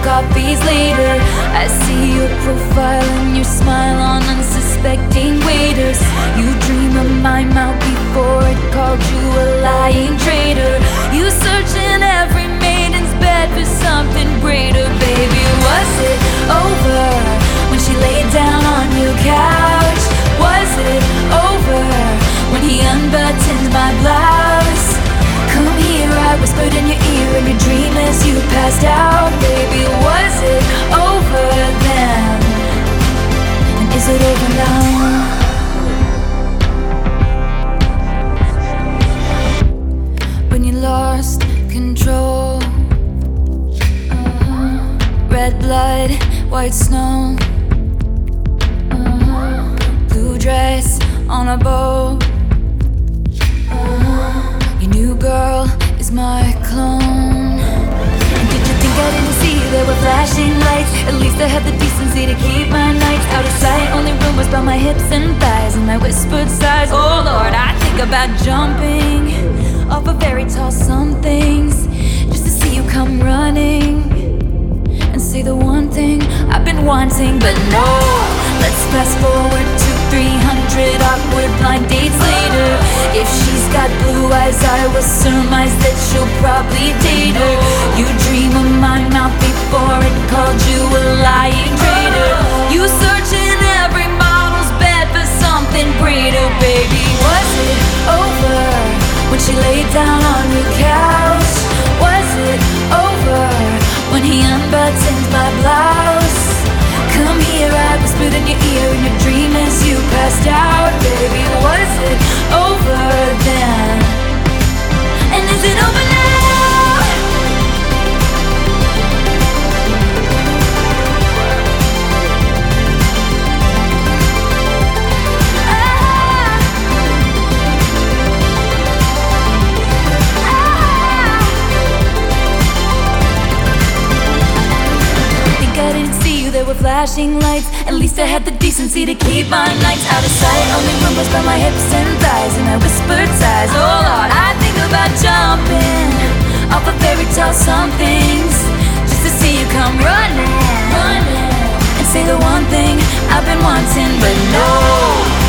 coffees later. I see your profile and your smile on unsuspecting waiters. You dream of my mouth before it called you a lying traitor. You search in every maiden's bed for something greater. Baby, was it over when she laid down on your couch? Was it over when he unbuttoned my blouse? Come here, I whispered in your ear in your dream as you passed out. Baby, was it over then? And is it over now? When you lost control, red blood, white snow, blue dress on a boat. Your new girl is my clone. And did you think I didn't see there were flashing lights? At least I had the decency to keep my nights out of sight. Only rumors about my hips and thighs and my whispered sighs. Oh Lord, I think about jumping off of very tall somethings just to see you come running and say the one thing I've been wanting. But no, let's fast forward to 300 awkward blind dates later. If she's got blue eyes, I will surmise that she'll probably date her. You dream of my mouth before it called you a lying traitor. You search in every model's bed for something greater. Baby, was it over when she laid down on your couch? Was it over when he unbuttoned my blouse? Come here, I whispered in your ear in your dream as you passed out. Baby, was it over then? And is it over now? There were flashing lights. At least I had the decency to keep my nights out of sight. Only rumors about my hips and thighs and my whispered sighs. Oh Lord, I think about jumping off of fairy tale somethings just to see you come running and say the one thing I've been wanting. But no,